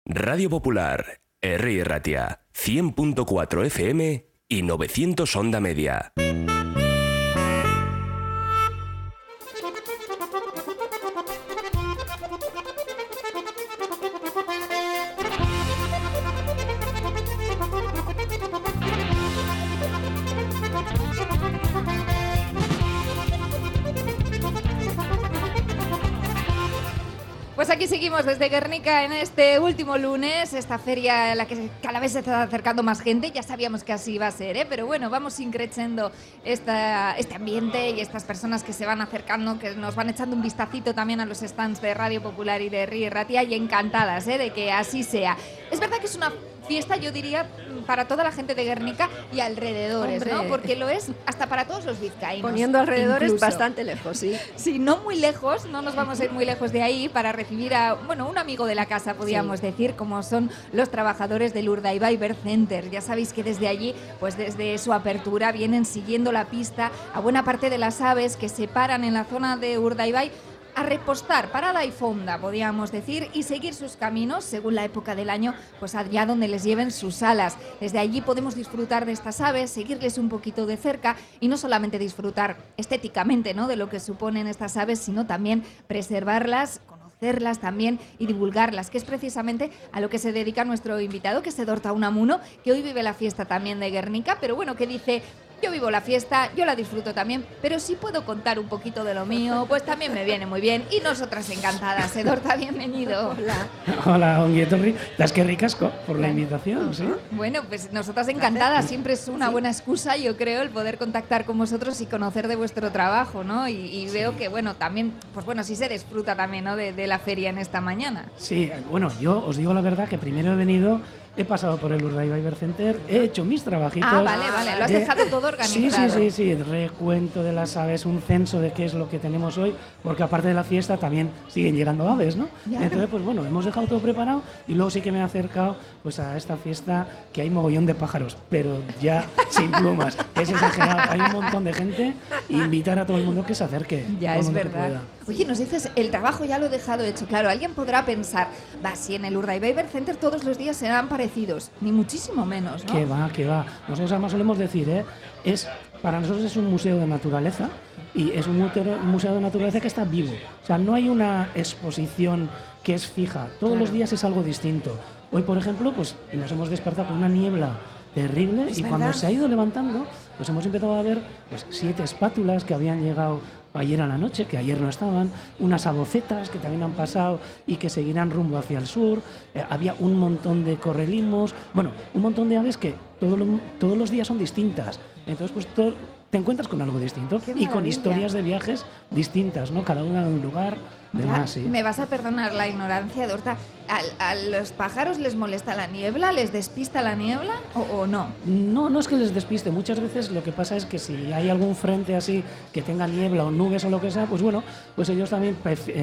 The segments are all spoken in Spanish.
Radio Popular, Herri Ratia, 100.4 FM y 900 onda media. Pues aquí seguimos desde Guernica en este último lunes, esta feria en la que cada vez se está acercando más gente. Ya sabíamos que así iba a ser, pero bueno, vamos increciendo este ambiente y estas personas que se van acercando, que nos van echando un vistacito también a los stands de Radio Popular y de Herri Ratia, y encantadas de que así sea. Es verdad que es una fiesta, yo diría, para toda la gente de Guernica y alrededores, Hombre, ¿no? Porque lo es hasta para todos los vizcaínos. Poniendo alrededores incluso. bastante lejos, sí. Sí, no muy lejos, no nos vamos a ir muy lejos de ahí para recibir a, bueno, un amigo de la casa, podríamos decir, como son los trabajadores del Urdaibai Bird Center. Ya sabéis que desde allí, pues desde su apertura, vienen siguiendo la pista a buena parte de las aves que se paran en la zona de Urdaibai a repostar, parada y fonda, podríamos decir, y seguir sus caminos, según la época del año, pues allá donde les lleven sus alas. Desde allí podemos disfrutar de estas aves, seguirles un poquito de cerca y no solamente disfrutar estéticamente, ¿no?, de lo que suponen estas aves, sino también preservarlas, conocerlas también y divulgarlas, que es precisamente a lo que se dedica nuestro invitado, que es Edorta Unamuno, que hoy vive la fiesta también de Guernica, pero bueno, que dice: yo vivo la fiesta, yo la disfruto también, pero si puedo contar un poquito de lo mío, pues también me viene muy bien. Y nosotras encantadas. Edorta, bienvenido. Hola. Hola, ongi etorri. Das que ricasco por la invitación, ¿sí? Bueno, pues nosotras encantadas. Siempre es una buena excusa, yo creo, el poder contactar con vosotros y conocer de vuestro trabajo, ¿no? Y veo que, bueno, también, pues bueno, sí se disfruta también, ¿no?, de la feria en esta mañana. Sí, bueno, yo os digo la verdad que primero he venido... He pasado por el Urdaibai Bird Center, he hecho mis trabajitos. Ah, vale, lo has dejado todo organizado. Sí, recuento de las aves, un censo de qué es lo que tenemos hoy, porque aparte de la fiesta también siguen llegando aves, ¿no? Claro. Entonces, pues bueno, hemos dejado todo preparado y luego sí que me he acercado pues a esta fiesta que hay mogollón de pájaros, pero ya sin plumas. Es exagerado, hay un montón de gente e invitar a todo el mundo que se acerque. Ya, es verdad. Oye, nos dices, el trabajo ya lo he dejado hecho. Claro, alguien podrá pensar, si en el Urdaibai Bird Center todos los días serán parecidos, ni muchísimo menos, ¿no? Que va. Nosotros además solemos decir, para nosotros es un museo de naturaleza y es un museo de naturaleza que está vivo. O sea, no hay una exposición que es fija. Todos los días es algo distinto. Hoy, por ejemplo, pues nos hemos despertado con una niebla terrible y cuando se ha ido levantando, pues hemos empezado a ver pues 7 espátulas que habían llegado ayer a la noche, que ayer no estaban, unas abocetas que también han pasado y que seguirán rumbo hacia el sur, había un montón de correlimos, bueno, un montón de aves que todos los días son distintas. Entonces, pues te encuentras con algo distinto y con historias de viajes distintas, ¿no? Cada una de un lugar, demás, sí. Me vas a perdonar la ignorancia, Edorta. ¿A los pájaros les molesta la niebla? ¿Les despista la niebla o no? No es que les despiste. Muchas veces lo que pasa es que si hay algún frente así que tenga niebla o nubes o lo que sea, pues bueno, pues ellos también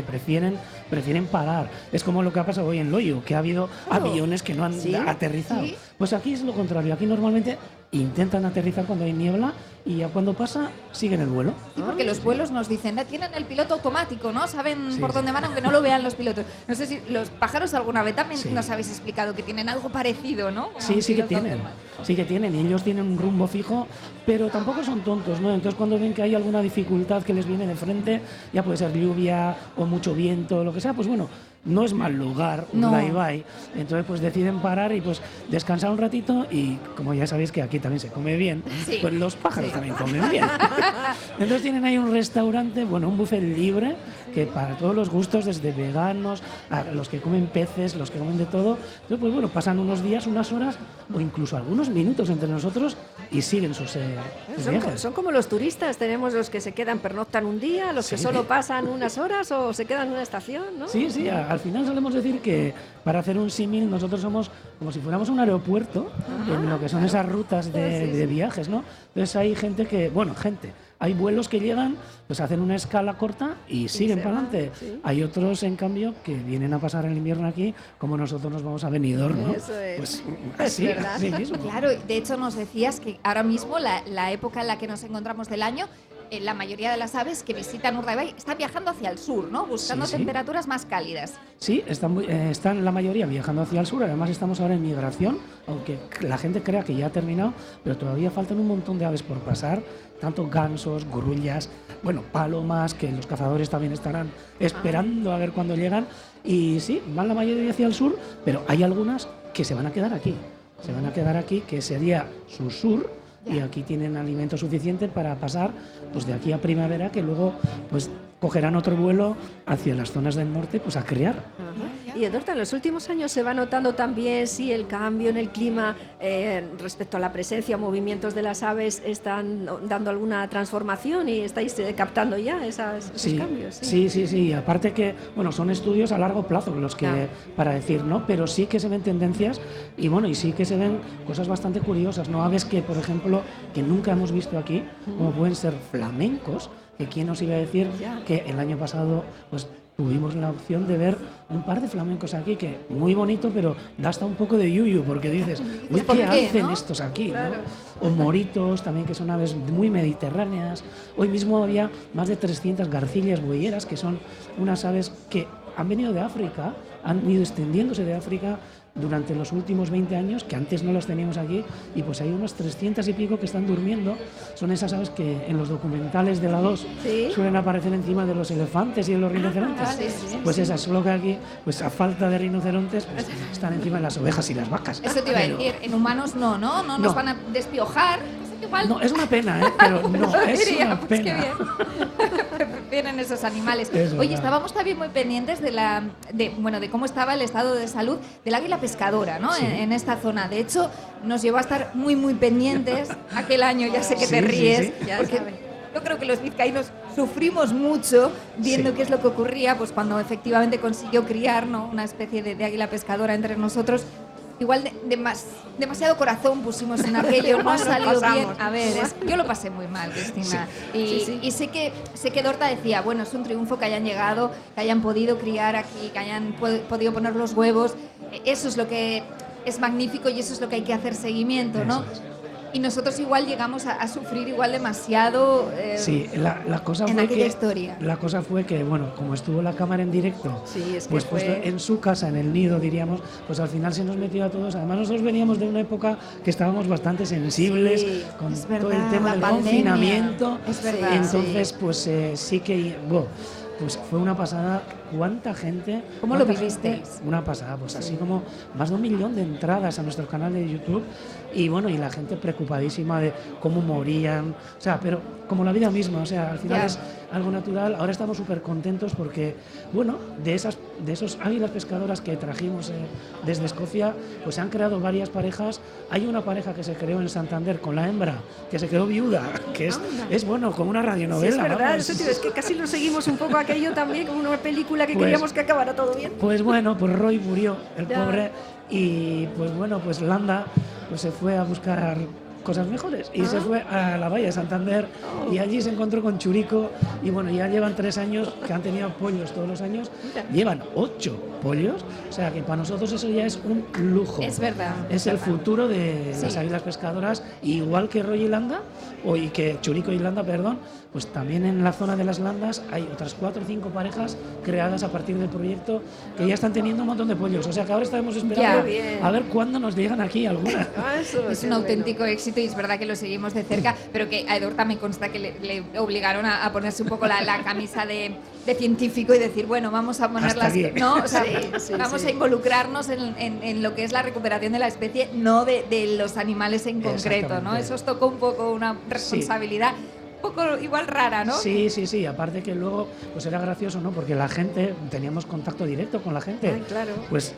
prefieren parar. Es como lo que ha pasado hoy en Loiu, que ha habido aviones que no han aterrizado. ¿Sí? Pues aquí es lo contrario. Aquí normalmente intentan aterrizar cuando hay niebla y ya cuando pasa siguen el vuelo. Sí, porque los vuelos nos dicen, tienen el piloto automático, ¿no? Saben por dónde van, aunque no lo vean los pilotos. No sé si los pájaros alguna vez también nos habéis explicado que tienen algo parecido, ¿no? Sí que tienen. Y ellos tienen un rumbo fijo, pero tampoco son tontos, ¿no? Entonces cuando ven que hay alguna dificultad que les viene de frente, ya puede ser lluvia o mucho viento, lo que sea, pues bueno, no es mal lugar, Urdaibai. Entonces pues deciden parar y pues descansar un ratito y como ya sabéis que aquí también se come bien, pues los pájaros también comen bien. Entonces tienen ahí un restaurante, bueno, un buffet libre que para todos los gustos, desde veganos a los que comen peces, los que comen de todo. Entonces pues bueno, pasan unos días, unas horas o incluso algunos minutos entre nosotros y siguen sus viajes. Son como los turistas, tenemos los que se quedan, pernoctan un día, los que solo pasan unas horas o se quedan en una estación, ¿no? Sí, al final solemos decir que para hacer un símil nosotros somos como si fuéramos un aeropuerto en lo que son esas rutas de viajes, ¿no? Entonces hay hay vuelos que llegan, pues hacen una escala corta y siguen para adelante. Sí. Hay otros, en cambio, que vienen a pasar el invierno aquí, como nosotros nos vamos a Benidorm, ¿no? Eso es. Pues así mismo. Claro, de hecho nos decías que ahora mismo la época en la que nos encontramos del año la mayoría de las aves que visitan Urdaibai están viajando hacia el sur, ¿no? Buscando temperaturas más cálidas. Sí, están la mayoría viajando hacia el sur. Además estamos ahora en migración, aunque la gente crea que ya ha terminado, pero todavía faltan un montón de aves por pasar, tanto gansos, grullas, bueno, palomas, que los cazadores también estarán esperando a ver cuándo llegan. Y sí, van la mayoría hacia el sur, pero hay algunas que se van a quedar aquí. Se van a quedar aquí, que sería su sur, y aquí tienen alimento suficiente para pasar pues de aquí a primavera, que luego pues cogerán otro vuelo hacia las zonas del norte pues a criar. Y Edorta, en los últimos años se va notando también si el cambio en el clima respecto a la presencia o movimientos de las aves están dando alguna transformación y estáis captando ya esos cambios. Sí. Aparte que, bueno, son estudios a largo plazo los que, para decir, ¿no? Pero sí que se ven tendencias y bueno, y sí que se ven cosas bastante curiosas, ¿no? Aves que, por ejemplo, que nunca hemos visto aquí, como pueden ser flamencos, que quién nos iba a decir que el año pasado, pues, tuvimos la opción de ver un par de flamencos aquí, que muy bonito, pero da hasta un poco de yuyu, porque dices, uy, ¿qué hacen estos aquí? Claro. ¿No? O moritos también, que son aves muy mediterráneas. Hoy mismo había más de 300 garcillas bueyeras, que son unas aves que han venido de África, han ido extendiéndose de África durante los últimos 20 años, que antes no las teníamos aquí, y pues hay unos 300 y pico que están durmiendo. Son esas aves que en los documentales de la 2 suelen aparecer encima de los elefantes y de los rinocerontes. Pues esas, solo que aquí, pues a falta de rinocerontes, pues están encima de las ovejas y las vacas. Eso te iba a decir, en humanos no nos van a despiojar. Igual. No, es una pena, pero no, es una pues pena. Qué bien. Vienen esos animales. Oye, estábamos también muy pendientes de cómo estaba el estado de salud del águila pescadora, ¿no? Sí. En esta zona. De hecho, nos llevó a estar muy, muy pendientes aquel año. Ya sé que te ríes. Ya yo creo que los vizcaínos sufrimos mucho viendo qué es lo que ocurría, pues cuando efectivamente consiguió criar, ¿no?, una especie de águila pescadora entre nosotros. Igual demasiado corazón pusimos en aquello, no salió bien. A ver, yo lo pasé muy mal, Cristina. Y sé que Dorta decía, bueno, es un triunfo que hayan llegado, que hayan podido criar aquí, que hayan podido poner los huevos. Eso es lo que es magnífico y eso es lo que hay que hacer seguimiento, ¿no? Y nosotros igual llegamos a sufrir igual demasiado la cosa en fue aquella que, historia. La cosa fue que, bueno, como estuvo la cámara en directo, pues fue en su casa, en el nido, diríamos, pues al final se nos metió a todos. Además, nosotros veníamos de una época que estábamos bastante sensibles con todo el tema del confinamiento. Es verdad. Entonces, pues sí que... Bueno, pues fue una pasada. ¿Cuánta gente? ¿Cómo lo vivisteis? Una pasada, pues así como más de 1 millón de entradas a nuestro canal de YouTube y bueno, y la gente preocupadísima de cómo morían, o sea, pero como la vida misma, o sea, al final es algo natural. Ahora estamos súper contentos porque, bueno, de esos águilas pescadoras que trajimos desde Escocia, pues se han creado varias parejas. Hay una pareja que se creó en Santander con la hembra, que se quedó viuda, que es bueno, como una radionovela. Sí, es verdad, vamos. es que casi lo seguimos un poco aquello también, como una película que queríamos que acabara todo bien. Pues bueno, pues Roy murió, el pobre, y pues bueno, pues Landa pues se fue a buscar cosas mejores y se fue a la Bahía de Santander y allí se encontró con Churico y bueno, ya llevan 3 años que han tenido pollos todos los años, llevan 8 pollos, o sea que para nosotros eso ya es un lujo. Es verdad. Es el futuro de las águilas pescadoras, igual que Roy y Landa, y que Churico y Landa, perdón, pues también en la zona de las Landas hay otras 4 o 5 parejas creadas a partir del proyecto que ya están teniendo un montón de pollos, o sea que ahora estamos esperando a ver cuándo nos llegan aquí algunas. Es un auténtico éxito y es verdad que lo seguimos de cerca, pero que a Edorta me consta que le obligaron a ponerse un poco la camisa de científico y decir, bueno, vamos a ponerlas, ¿no? O sea, vamos a involucrarnos en lo que es la recuperación de la especie, no de los animales en concreto, ¿no? Eso os tocó un poco una responsabilidad un poco igual rara, ¿no? Sí, aparte que luego pues era gracioso, ¿no? Porque la gente, teníamos contacto directo con la gente. Ay, claro. Pues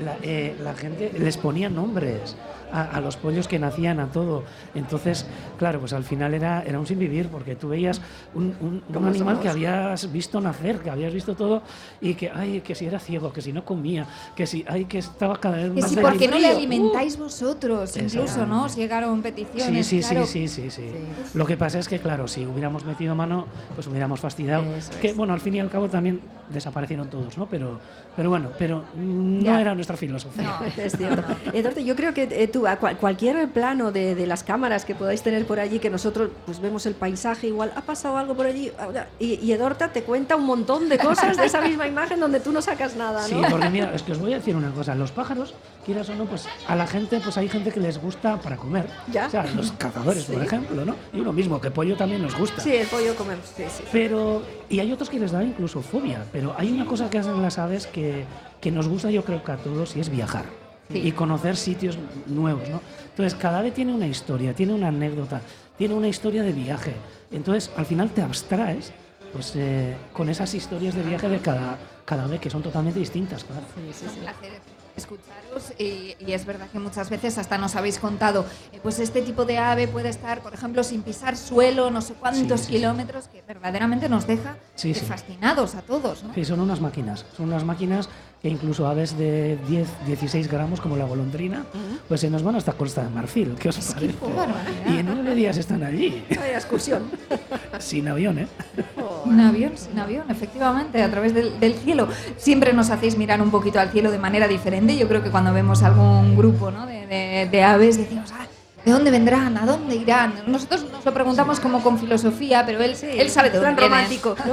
la gente les ponía nombres a los pollos que nacían, a todo. Entonces, claro, pues al final era un sinvivir, porque tú veías un animal que habías visto nacer, que habías visto todo, y que si era ciego, que si no comía, que estaba cada vez más que si ¿por qué no le alimentáis vosotros? Incluso, ¿no? Os llegaron peticiones. Sí. Claro. Sí. Lo que pasa es que, claro, si hubiéramos metido mano, pues hubiéramos fastidiado. Que, bueno, al fin y al cabo también desaparecieron todos, ¿no? Pero bueno, no era nuestra filosofía. No. Es cierto. Eduardo, yo creo que tú, a cualquier plano de las cámaras que podáis tener por allí, que nosotros pues vemos el paisaje, igual ha pasado algo por allí, y Edorta te cuenta un montón de cosas de esa misma imagen donde tú no sacas nada, ¿no? Sí, porque mira, es que os voy a decir una cosa, los pájaros, quieras o no, pues a la gente, pues hay gente que les gusta para comer. ¿Ya? O sea, los cazadores, por ejemplo, ¿no? Y uno mismo, que pollo también nos gusta. Sí, el pollo comemos, sí. Pero, y hay otros que les da incluso fobia, pero hay una cosa que hacen las aves que nos gusta, yo creo que a todos, y es viajar. Sí. Y conocer sitios nuevos, ¿no? Entonces, cada ave tiene una historia, tiene una anécdota, tiene una historia de viaje. Entonces, al final te abstraes pues, con esas historias de viaje de cada ave, que son totalmente distintas, claro. Es un placer escucharos y es verdad que muchas veces hasta nos habéis contado, pues este tipo de ave puede estar, por ejemplo, sin pisar suelo, no sé cuántos kilómetros, que verdaderamente nos deja fascinados a todos, ¿no? Sí, son unas máquinas que incluso aves de 10, 16 gramos como la golondrina, pues se nos van hasta Costa de Marfil, ¿qué os parece? Y en 9 días están allí. Vaya excursión. Sin avión, ¿eh? Sin avión, efectivamente, a través del cielo. Siempre nos hacéis mirar un poquito al cielo de manera diferente. Yo creo que cuando vemos algún grupo, ¿no?, de aves, decimos, ¿de dónde vendrán? ¿A dónde irán? Nosotros nos lo preguntamos como con filosofía, pero él sabe de dónde viene. Romántico, ¿no?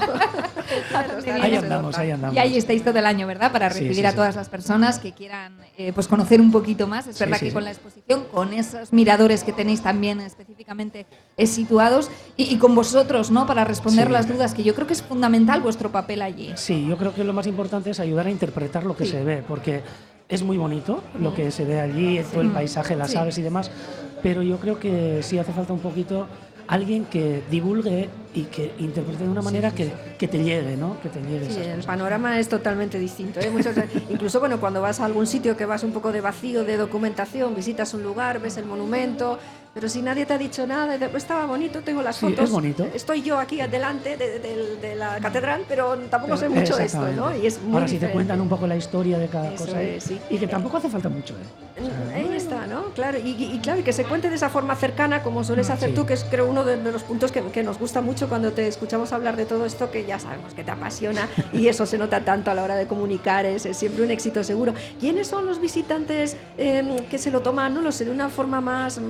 Ahí andamos. Y ahí estáis todo el año, ¿verdad? Para recibir a todas las personas que quieran pues conocer un poquito más. Es verdad que con la exposición, con esos miradores que tenéis también específicamente situados y con vosotros, ¿no? Para responder las dudas, que yo creo que es fundamental vuestro papel allí. Sí, yo creo que lo más importante es ayudar a interpretar lo que se ve, porque es muy bonito lo que se ve allí, todo el paisaje, las aves y demás, pero yo creo que sí hace falta un poquito alguien que divulgue y que interprete de una manera que te llegue, ¿no? Que te llegue. Sí, el panorama es totalmente distinto, ¿eh? Incluso cuando vas a algún sitio que vas un poco de vacío de documentación, visitas un lugar, ves el monumento, pero si nadie te ha dicho nada, estaba bonito, tengo las fotos, es bonito. Estoy yo aquí delante de la catedral, pero tampoco sé mucho de esto, ¿no? Y es muy Ahora, si diferente. te cuentan un poco la historia de cada Eso cosa, es, sí. y que tampoco hace falta mucho, ¿eh? O sea, ahí está, ¿no? Claro, y claro, y que se cuente de esa forma cercana, como sueles hacer tú, que es, creo, uno de los puntos que nos gusta mucho cuando te escuchamos hablar de todo esto, que ya sabemos que te apasiona, y eso se nota tanto a la hora de comunicar, es siempre un éxito seguro. ¿Quiénes son los visitantes que se lo toman, no lo sé, de una forma más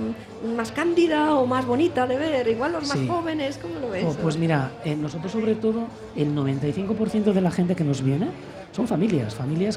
cándida o más bonita de ver? Igual los más jóvenes, ¿cómo lo ves? Pues mira, nosotros sobre todo, el 95% de la gente que nos viene son familias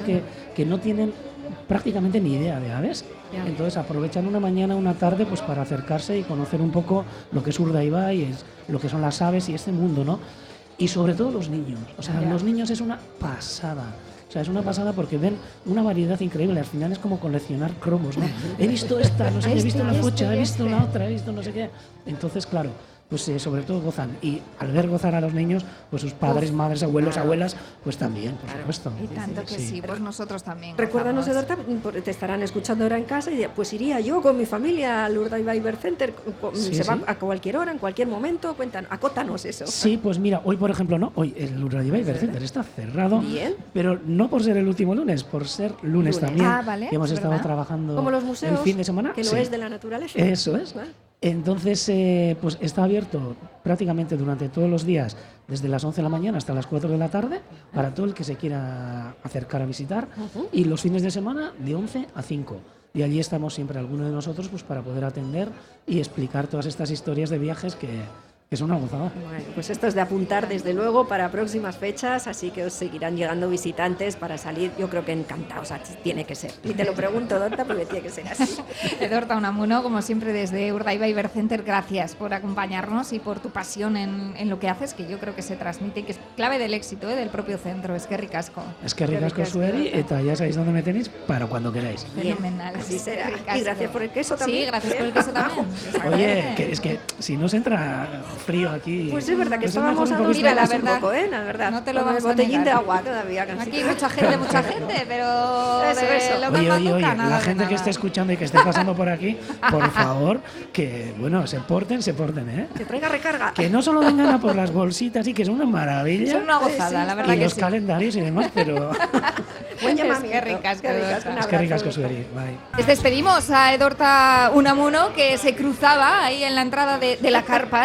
que no tienen prácticamente ni idea de aves. Entonces aprovechan una mañana, una tarde, pues para acercarse y conocer un poco lo que es Urdaibai y lo que son las aves y este mundo, ¿no? Y sobre todo los niños. O sea, los niños es una pasada. O sea, es una pasada porque ven una variedad increíble. Al final es como coleccionar cromos, ¿no? He visto esta, no sé qué, he visto la focha, he visto la otra, he visto no sé qué. Entonces, claro, pues sobre todo gozan. Y al ver gozar a los niños, pues sus padres, madres, abuelos, abuelas, pues también, por supuesto. Y tanto que sí, pues nosotros también. Recuérdanos, Edorta, te estarán escuchando ahora en casa y pues iría yo con mi familia al Urdaibai Bird Center. Se va a cualquier hora, en cualquier momento. Acótanos eso. Sí, pues mira, hoy por ejemplo no, hoy el Urdaibai Bird Center está cerrado. Bien. Pero no por ser el último lunes, por ser lunes también. Vale, hemos estado ¿verdad? trabajando como los museos, el fin de semana. que lo es de la naturaleza. Eso es. ¿Vale? Entonces, pues está abierto prácticamente durante todos los días, desde las 11 de la mañana hasta las 4 de la tarde, para todo el que se quiera acercar a visitar, y los fines de semana de 11 a 5. Y allí estamos siempre alguno de nosotros pues para poder atender y explicar todas estas historias de viajes que es una gozada. Bueno, pues esto es de apuntar desde luego para próximas fechas, así que os seguirán llegando visitantes para salir, yo creo que encantados, así tiene que ser. Y te lo pregunto, Edorta, porque tiene que ser así. Edorta Unamuno, como siempre desde Urdaibai Bird Center, gracias por acompañarnos y por tu pasión en lo que haces, que yo creo que se transmite y que es clave del éxito del propio centro. Es que ricasco. Es que ricasco zueri, eta ya sabéis dónde me tenéis para cuando queráis. Fenomenal. Así será. Ricasco. Y gracias por el queso también. Sí, gracias por el queso también. Oye, es que si no se entra frío aquí... Pues es verdad que pues estábamos a mejor un dos poquito Mira, la grados un verdad, poco, la verdad. no te lo Con vamos el a botellín negar. de agua todavía. Casi. Aquí mucha gente, pero Eso, de eso. lo que Oye, manduca, nada la de gente nada. que esté escuchando y que esté pasando por aquí, por favor, que, bueno, se porten, ¿eh? Que traiga recarga. Que no solo vengan a por las bolsitas y que es una maravilla. Son una gozada, la verdad y que los sí. calendarios y demás, pero... Buen Es que llamamiento. ricasco, Un Edorta. es que abrazo, ricasco Edorta. zueri, bye. Les despedimos a Edorta Unamuno, que se cruzaba ahí en la entrada de la carpa, en este caso.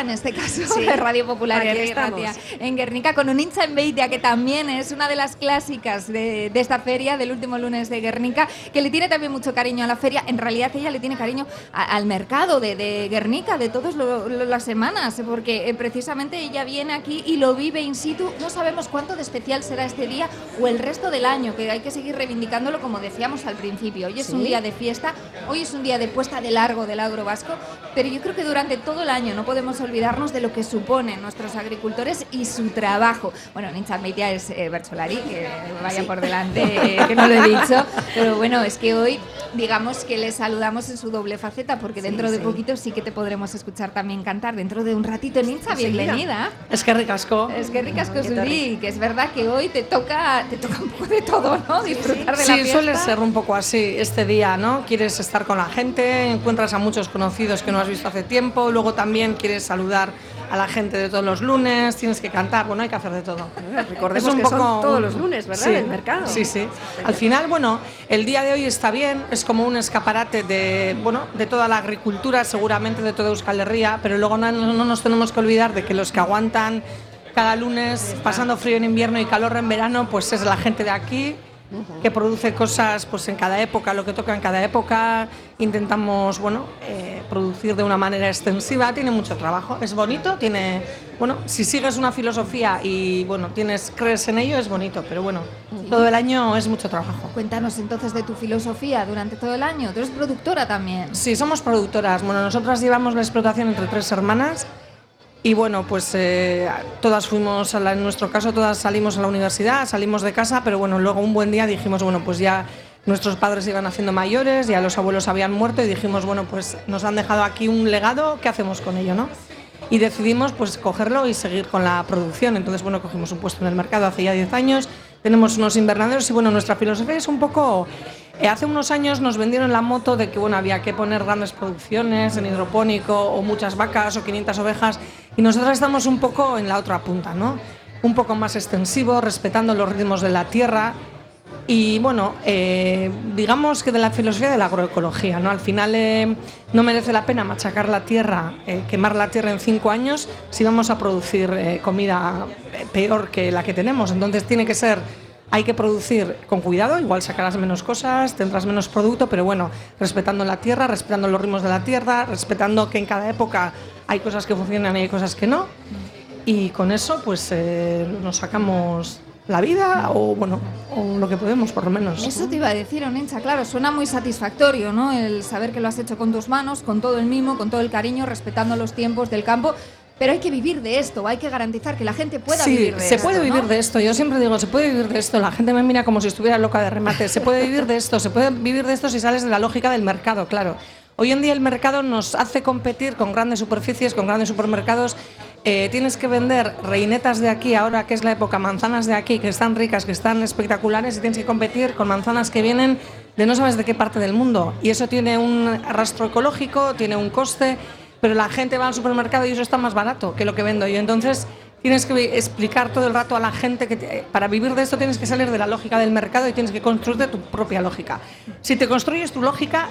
caso, Sí, Radio Popular aquí Herri estamos. Ratia, en Guernica, con un hincha en Beitia, que también es una de las clásicas de esta feria, del último lunes de Guernica, que le tiene también mucho cariño a la feria. En realidad ella le tiene cariño al mercado de Guernica, de todas las semanas, porque precisamente ella viene aquí y lo vive in situ. No sabemos cuánto de especial será este día o el resto del año, que hay que seguir reivindicándolo, como decíamos al principio. Hoy es un día de fiesta, hoy es un día de puesta de largo del agro vasco, pero yo creo que durante todo el año no podemos olvidarnos de lo que suponen nuestros agricultores y su trabajo. Bueno, Nintzan Beitia es Bertsolari, que vaya por delante, que no lo he dicho, pero bueno, es que hoy digamos que le saludamos en su doble faceta, porque dentro de poquito sí que te podremos escuchar también cantar, dentro de un ratito. Nintza, bienvenida. Es que ricasco. Es que ricasco, Suri, que es verdad que hoy te toca un poco de todo, ¿no? Disfrutar de la fiesta. Sí, suele ser un poco así este día, ¿no? Quieres estar con la gente, encuentras a muchos conocidos que no has visto hace tiempo, luego también quieres saludar a la gente de todos los lunes, tienes que cantar, bueno, hay que hacer de todo. Recordemos que son todos los lunes, ¿verdad? Sí, el mercado. Sí, sí. Al final, bueno, el día de hoy está bien, es como un escaparate de toda la agricultura, seguramente de toda Euskal Herria, pero luego no nos tenemos que olvidar de que los que aguantan cada lunes, pasando frío en invierno y calor en verano, pues es la gente de aquí, que produce cosas pues en cada época, lo que toca en cada época. Intentamos producir de una manera extensiva, tiene mucho trabajo, es bonito, si sigues una filosofía y crees en ello, es bonito, pero todo el año es mucho trabajo. Cuéntanos entonces de tu filosofía durante todo el año. Tú eres productora también. Sí, somos productoras. Nosotras llevamos la explotación entre 3 hermanas. Y todas fuimos, en nuestro caso, todas salimos a la universidad, salimos de casa, pero luego un buen día dijimos, pues ya nuestros padres iban haciendo mayores, ya los abuelos habían muerto y dijimos, pues nos han dejado aquí un legado, ¿qué hacemos con ello, no? Y decidimos cogerlo y seguir con la producción. Entonces, cogimos un puesto en el mercado hace ya 10 años, tenemos unos invernaderos y nuestra filosofía es un poco... hace unos años nos vendieron la moto de que había que poner grandes producciones en hidropónico o muchas vacas o 500 ovejas y nosotros estamos un poco en la otra punta, ¿no? Un poco más extensivo, respetando los ritmos de la tierra y digamos que de la filosofía de la agroecología, ¿no? Al final no merece la pena machacar la tierra, quemar la tierra en 5 años si vamos a producir comida peor que la que tenemos. Entonces hay que producir con cuidado, igual sacarás menos cosas, tendrás menos producto, pero respetando la tierra, respetando los ritmos de la tierra, respetando que en cada época hay cosas que funcionan y hay cosas que no. Y con eso nos sacamos la vida o lo que podemos, por lo menos. Eso te iba a decir, Onencha, claro, suena muy satisfactorio, ¿no? El saber que lo has hecho con tus manos, con todo el mimo, con todo el cariño, respetando los tiempos del campo. Pero hay que vivir de esto, hay que garantizar que la gente pueda vivir de esto. Sí, se puede vivir de esto. Yo siempre digo, se puede vivir de esto. La gente me mira como si estuviera loca de remate. Se puede vivir de esto, si sales de la lógica del mercado, claro. Hoy en día el mercado nos hace competir con grandes superficies, con grandes supermercados. Tienes que vender reinetas de aquí, ahora que es la época, manzanas de aquí, que están ricas, que están espectaculares, y tienes que competir con manzanas que vienen de no sabes de qué parte del mundo. Y eso tiene un rastro ecológico, tiene un coste, pero la gente va al supermercado y eso está más barato que lo que vendo yo. Entonces tienes que explicar todo el rato a la gente que para vivir de esto tienes que salir de la lógica del mercado y tienes que construirte tu propia lógica. Si te construyes tu lógica,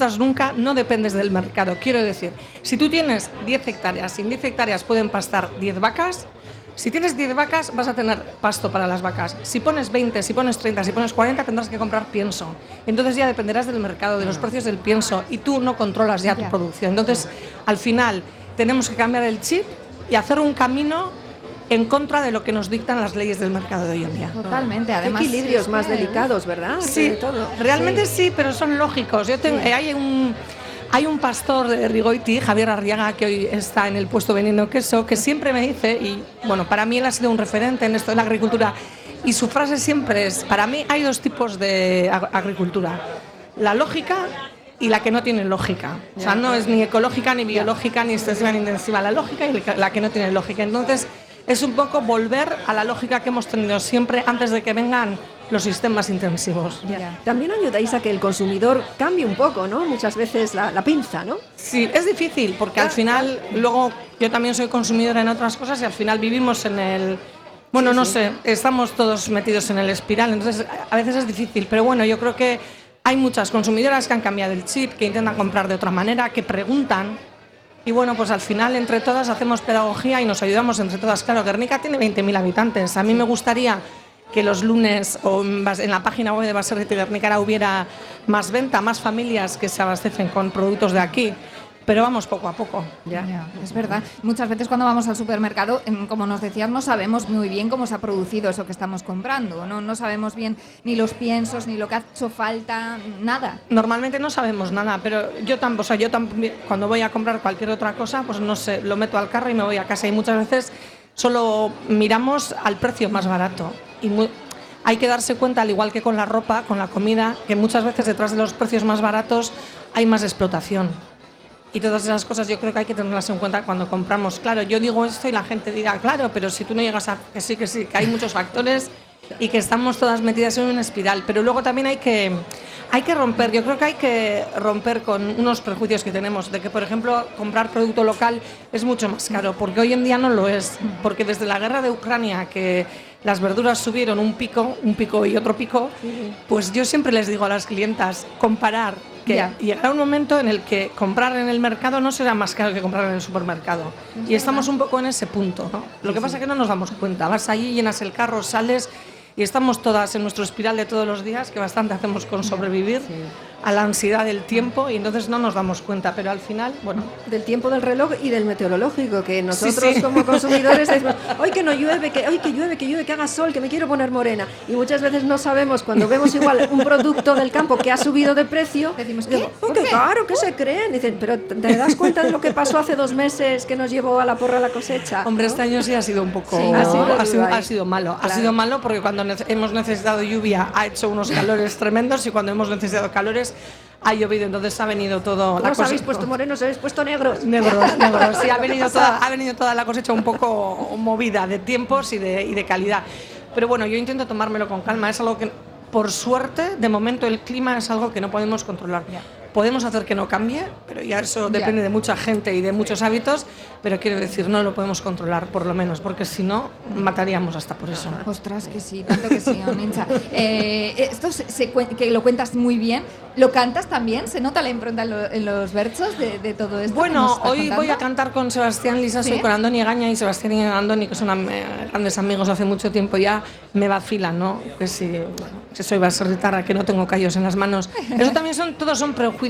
no dependes del mercado. Quiero decir, si tú tienes 10 hectáreas, en 10 hectáreas pueden pastar 10 vacas, si tienes 10 vacas vas a tener pasto para las vacas. Si pones 20, si pones 30, si pones 40 tendrás que comprar pienso. Entonces ya dependerás del mercado, de los precios del pienso y tú no controlas ya tu producción. Entonces al final tenemos que cambiar el chip y hacer un camino en contra de lo que nos dictan las leyes del mercado de hoy en día. Totalmente, además equilibrios más delicados, ¿verdad? Sí, todo. Realmente sí, pero son lógicos. Hay un pastor de Rigoiti, Javier Arriaga, que hoy está en el puesto vendiendo queso, que siempre me dice, y para mí él ha sido un referente en esto de la agricultura, y su frase siempre es, para mí hay 2 tipos de agricultura, la lógica y la que no tiene lógica. O sea, no es ni ecológica, ni biológica, ni extensiva, ni intensiva, la lógica y la que no tiene lógica. Entonces, es un poco volver a la lógica que hemos tenido siempre antes de que vengan los sistemas intensivos. También ayudáis a que el consumidor cambie un poco, ¿no? Muchas veces la pinza, ¿no? Sí, es difícil porque al final, luego yo también soy consumidora en otras cosas y al final vivimos en el... estamos todos metidos en el espiral, entonces a veces es difícil, pero yo creo que hay muchas consumidoras que han cambiado el chip, que intentan comprar de otra manera, que preguntan Y bueno, pues al final entre todas hacemos pedagogía y nos ayudamos entre todas. Claro, Guernica tiene 20.000 habitantes. A mí me gustaría que los lunes o en la página web de Baserrita y Guernica hubiera más venta, más familias que se abastecen con productos de aquí. Pero vamos poco a poco. Ya, es verdad. Muchas veces cuando vamos al supermercado, como nos decías, no sabemos muy bien cómo se ha producido eso que estamos comprando. No sabemos bien ni los piensos, ni lo que ha hecho falta, nada. Normalmente no sabemos nada, pero yo también cuando voy a comprar cualquier otra cosa, pues no sé, lo meto al carro y me voy a casa. Y muchas veces solo miramos al precio más barato. Y hay que darse cuenta, al igual que con la ropa, con la comida, que muchas veces detrás de los precios más baratos hay más explotación. Y todas esas cosas yo creo que hay que tenerlas en cuenta cuando compramos. Claro, yo digo esto y la gente dirá, claro, pero si tú no llegas a que sí, que hay muchos factores y que estamos todas metidas en una espiral. Pero luego también hay que romper, yo creo que hay que romper con unos prejuicios que tenemos de que, por ejemplo, comprar producto local es mucho más caro, porque hoy en día no lo es. Porque desde la guerra de Ucrania, que las verduras subieron un pico y otro pico, pues yo siempre les digo a las clientas, comparar, que llegará un momento en el que comprar en el mercado no será más caro que comprar en el supermercado. Y estamos un poco en ese punto, ¿no? Lo que pasa es que no nos damos cuenta. Vas allí, llenas el carro, sales y estamos todas en nuestro espiral de todos los días, que bastante hacemos con sobrevivir a la ansiedad del tiempo, y entonces no nos damos cuenta, pero al final, bueno... Del tiempo del reloj y del meteorológico, que nosotros como consumidores decimos, hoy que no llueve, que llueve, que haga sol, que me quiero poner morena. Y muchas veces no sabemos, cuando vemos igual un producto del campo que ha subido de precio, decimos, ¿qué? ¿Qué caro? ¿Qué se creen? Dicen, pero ¿te das cuenta de lo que pasó hace 2 meses que nos llevó a la porra la cosecha? Hombre, ¿no? este año sí ha sido un poco... Sí, ha sido malo. Claro. Ha sido malo porque cuando hemos necesitado lluvia ha hecho unos calores tremendos, y cuando hemos necesitado calores ha llovido, entonces ha venido todo... ¿No os habéis puesto morenos, os habéis puesto negros? Negros, sí, ha venido toda la cosecha un poco movida de tiempos y de calidad. Pero bueno, yo intento tomármelo con calma, es algo que, por suerte, de momento el clima es algo que no podemos controlar. Podemos hacer que no cambie, pero ya eso depende de mucha gente y de muchos hábitos, pero quiero decir, no lo podemos controlar, por lo menos, porque si no, mataríamos hasta por eso. Ostras, que sí, tanto que sí, Onincha. Esto que lo cuentas muy bien, ¿lo cantas también? ¿Se nota la impronta en los versos de todo esto? Bueno, hoy voy a cantar con Sebastián Lisaso y con Andoni Gaña, y Sebastián y Andoni, que son grandes amigos hace mucho tiempo ya, me vacilan, ¿no? Que si soy baserritarra, que no tengo callos en las manos. Eso también todos son prejuicios.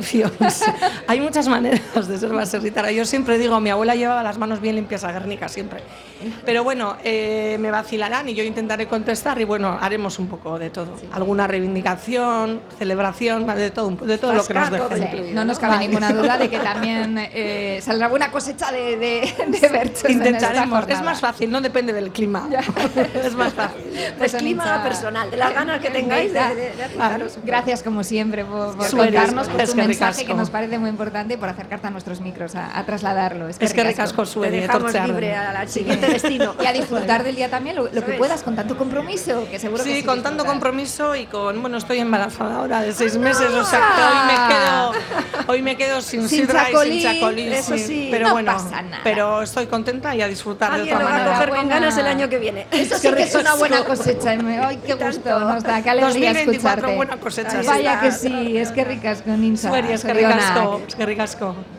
Hay muchas maneras de ser baserritarra. Yo siempre digo, mi abuela llevaba las manos bien limpias a Guernica, siempre. Pero bueno, me vacilarán y yo intentaré contestar, y bueno, haremos un poco de todo. Alguna reivindicación, celebración, de todo lo que nos dejen. No nos cabe ninguna duda de que también saldrá buena cosecha de versos. Intentaremos. Es más fácil, no depende del clima. Es más fácil. Del clima personal, de las ganas que tengáis de acercaros. Gracias, como siempre, por contarnos, por tu mensaje, que nos parece muy importante, y por acercarte a nuestros micros a trasladarlo. Es que ricasco, Te dejamos libre al siguiente destino. Y a disfrutar del día también lo que puedas, con tanto compromiso, que seguro que sí. Sí, con tanto compromiso y bueno, estoy embarazada ahora de 6 meses, o sea que hoy me quedo sin sidra y sin chacolí. Eso sí, pero no bueno, pasa nada. Pero estoy contenta y a disfrutar de otra manera. Alguien lo va a coger con ganas el año que viene. Eso sí que es una buena cosecha. ¡Ay, qué gusto nos da! ¡Qué alegría 2024, escucharte! buena cosecha. Vaya que sí, es que ricasco, Nincha. Es que ricasco.